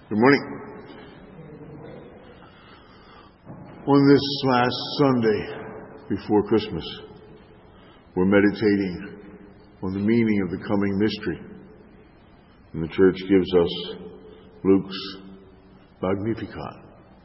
Good morning. On this last Sunday before Christmas, we're meditating on the meaning of the coming mystery. And the church gives us Luke's Magnificat,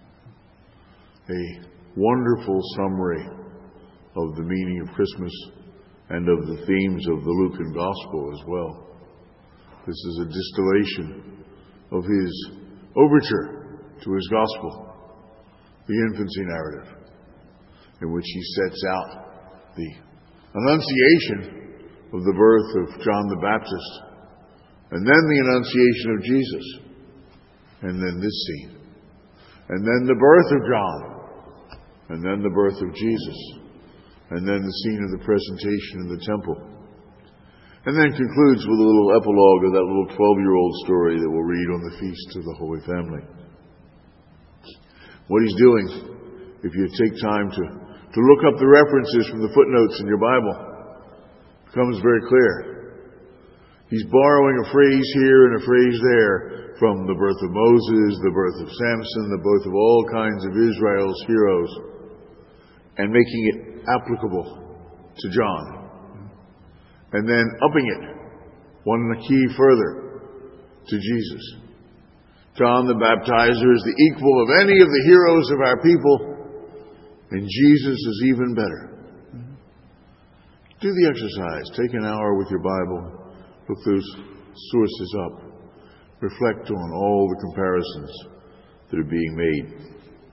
a wonderful summary of the meaning of Christmas and of the themes of the Lucan Gospel as well. This is a distillation of his overture to his Gospel, the infancy narrative, in which he sets out the annunciation of the birth of John the Baptist, and then the annunciation of Jesus, and then this scene, and then the birth of John, and then the birth of Jesus, and then the scene of the presentation in the temple, and then concludes with a little epilogue of that little 12-year-old story that we'll read on the Feast of the Holy Family. What he's doing, if you take time to look up the references from the footnotes in your Bible, becomes very clear. He's borrowing a phrase here and a phrase there from the birth of Moses, the birth of Samson, the birth of all kinds of Israel's heroes, and making it applicable to John. And then upping it one key further to Jesus. John the Baptizer is the equal of any of the heroes of our people, and Jesus is even better. Do the exercise. Take an hour with your Bible. Look those sources up. Reflect on all the comparisons that are being made.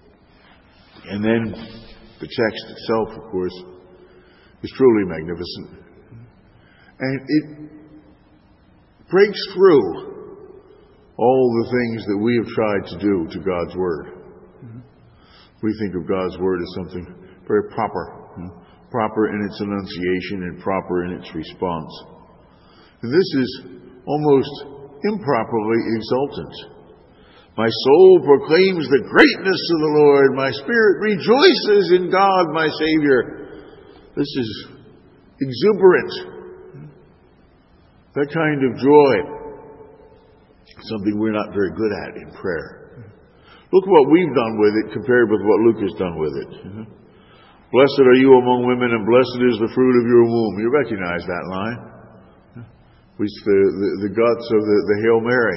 And then the text itself, of course, is truly magnificent. And it breaks through all the things that we have tried to do to God's Word. We think of God's Word as something very proper, proper in its enunciation and proper in its response. And this is almost improperly exultant. My soul proclaims the greatness of the Lord. My spirit rejoices in God, my Savior. This is exuberant. That kind of joy, something we're not very good at in prayer. Look what we've done with it compared with what Luke has done with it. Blessed are you among women, and blessed is the fruit of your womb. You recognize that line. It's the guts of the Hail Mary.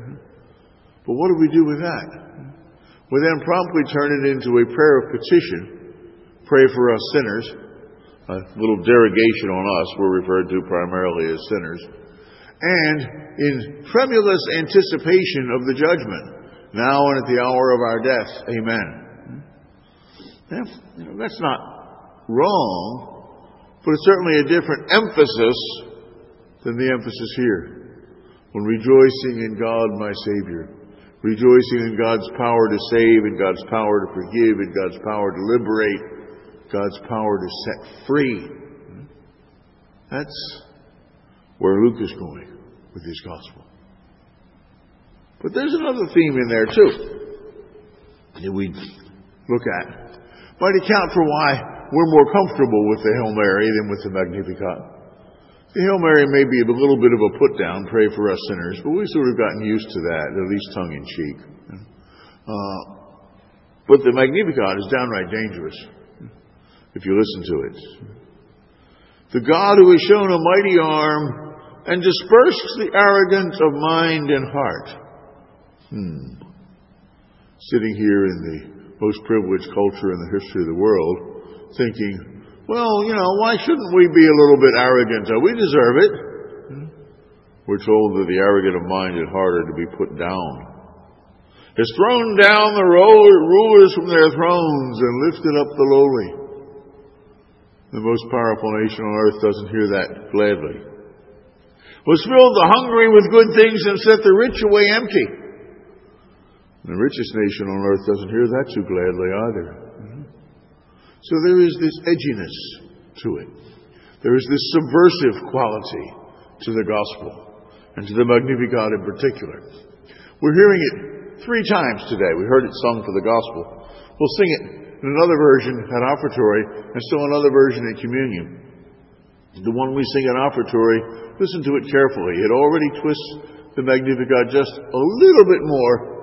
But what do we do with that? We then promptly turn it into a prayer of petition. Pray for us sinners. A little derogation on us. We're referred to primarily as sinners. And in tremulous anticipation of the judgment, now and at the hour of our death. Amen. That's not wrong, but it's certainly a different emphasis than the emphasis here. When rejoicing in God, my Savior, rejoicing in God's power to save, in God's power to forgive, in God's power to liberate, God's power to set free. That's where Luke is going with his gospel. But there's another theme in there too that we look at. Might account for why we're more comfortable with the Hail Mary than with the Magnificat. The Hail Mary may be a little bit of a put down, pray for us sinners, but we've sort of gotten used to that, at least tongue in cheek. But the Magnificat is downright dangerous if you listen to it. The God who has shown a mighty arm and dispersed the arrogant of mind and heart. Sitting here in the most privileged culture in the history of the world, thinking, well, why shouldn't we be a little bit arrogant? We deserve it. We're told that the arrogant of mind and heart are to be put down. Has thrown down the rulers from their thrones and lifted up the lowly. The most powerful nation on earth doesn't hear that gladly. Was filled the hungry with good things and set the rich away empty. The richest nation on earth doesn't hear that too gladly either. So there is this edginess to it. There is this subversive quality to the gospel, and to the Magnificat in particular. We're hearing it 3 times today. We heard it sung for the gospel. We'll sing it in another version at offertory, and still another version at communion. The one we sing at offertory, listen to it carefully. It already twists the Magnificat just a little bit more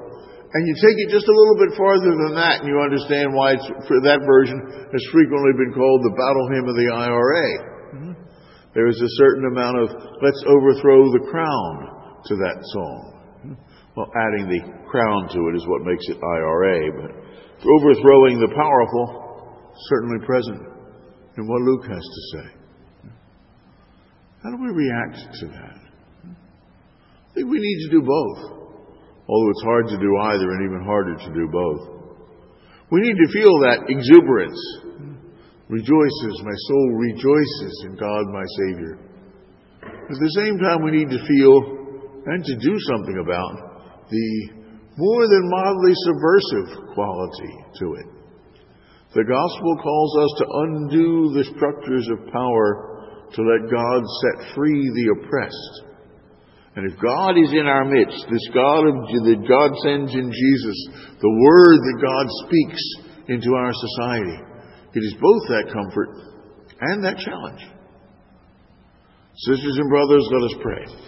And you take it just a little bit farther than that, and you understand why that version has frequently been called the battle hymn of the IRA. There is a certain amount of let's overthrow the crown to that song. Well, adding the crown to it is what makes it IRA, but overthrowing the powerful, certainly present in what Luke has to say. How do we react to that? I think we need to do both. Although it's hard to do either and even harder to do both. We need to feel that exuberance. Rejoices, my soul rejoices in God my Savior. At the same time, we need to feel and to do something about the more than mildly subversive quality to it. The gospel calls us to undo the structures of power to let God set free the oppressed. And if God is in our midst, this God that God sends in Jesus, the Word that God speaks into our society, it is both that comfort and that challenge. Sisters and brothers, let us pray.